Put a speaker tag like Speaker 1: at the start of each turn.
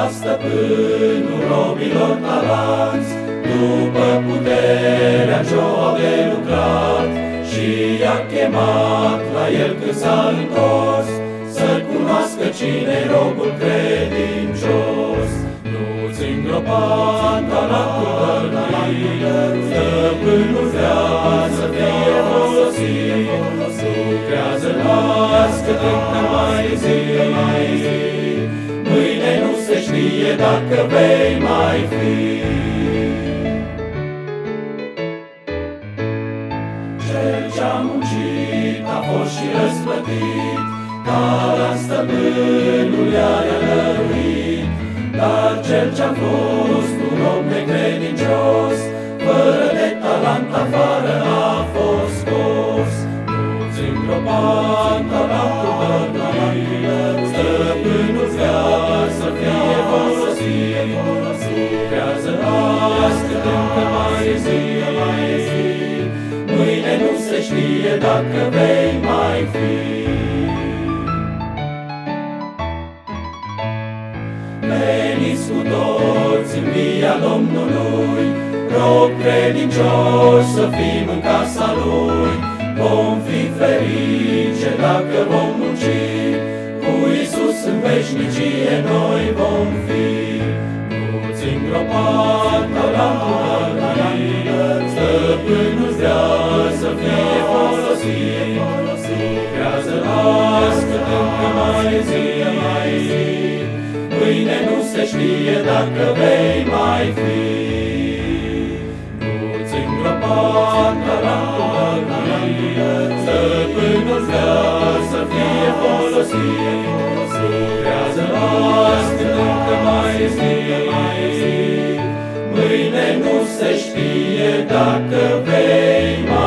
Speaker 1: stăpânul robilor talanți, după puterea ce-o au de lucrat, și i-a chemat la el când s-a întors, să-l cunoască cine-i robul credincios. Nu-ți îngropa talentul dăruit, stăpânul vrea să fie folosit. Lucrează, lască-te încă mai zi, mâine nu se știe dacă vei mai fi. Cel ce-a muncit a fost și răsplătit, talent stăpânul i-a dăruit. Dar cel ce-a fost un om necredincios, fără de talent afară a fost scos. Nu-ți îngropa talentul dăruit, stăpânul vrea să fie folosit. Lucrează, lască-te încă mai zi, mâine nu se știe dacă vei mai fi. Veniți cu toți în via Domnului, rob credincioși să fim în casa Lui. Vom fi ferice dacă vom munci, cu Iisus în veșnicie noi vom fi. Nu-ți îngropa talentul dăruit, stăpânul vrea să fie folosit. Lucrează, lască-te încă mai zi, mâine nu se știe dacă vei mai fi. Nu-ți îngropa talentul dăruit, stăpânul vrea să fie folosit. Lucrează, lască-te încă mai zi, mâine nu se știe dacă vei mai fi.